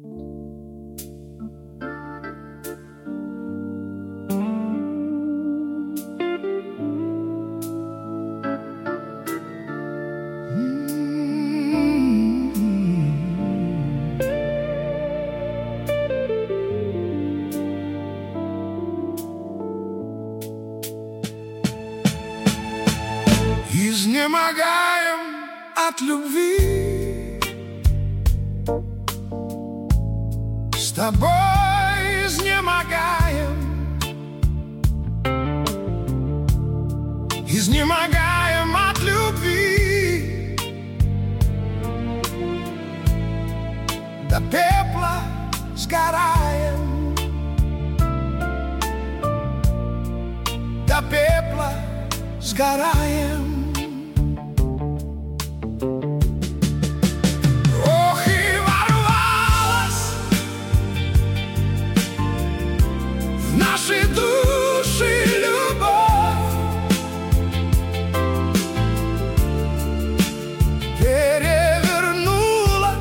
Изнемогаем от любви, с тобой изнемогаем, изнемогаем от любви, до пепла сгораем, до пепла сгораем. Наши души любовь перевернула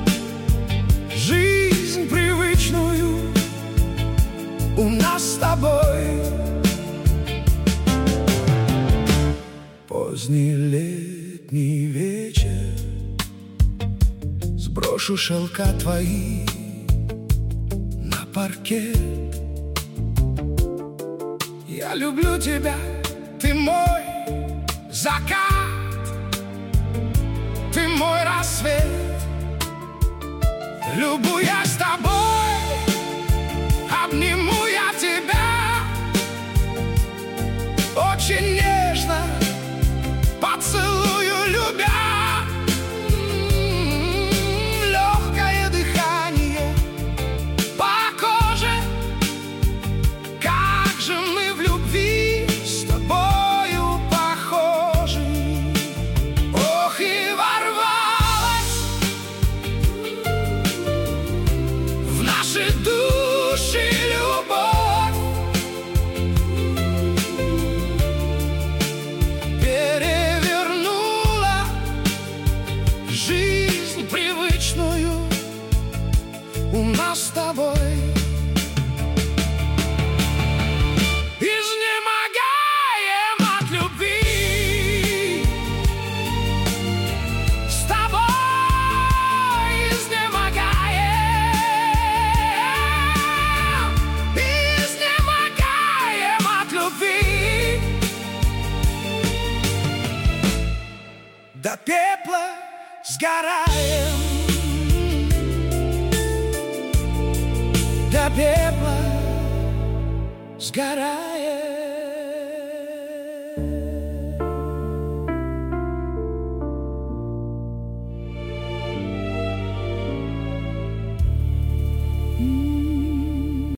жизнь привычную у нас с тобой. Поздний летний вечер, сброшу шелка твои на паркет. Я люблю тебя, ты мой закат, ты мой рассвет. Любуясь тобой, обниму я тебя очень нежно, поцелую любя. Легкое дыхание по коже, как же мы в любви с тобою похожи. Ох, и ворвалась в наши души любовь, перевернула жизнь привычную у нас с тобой. До пепла сгораем, до пепла сгораем.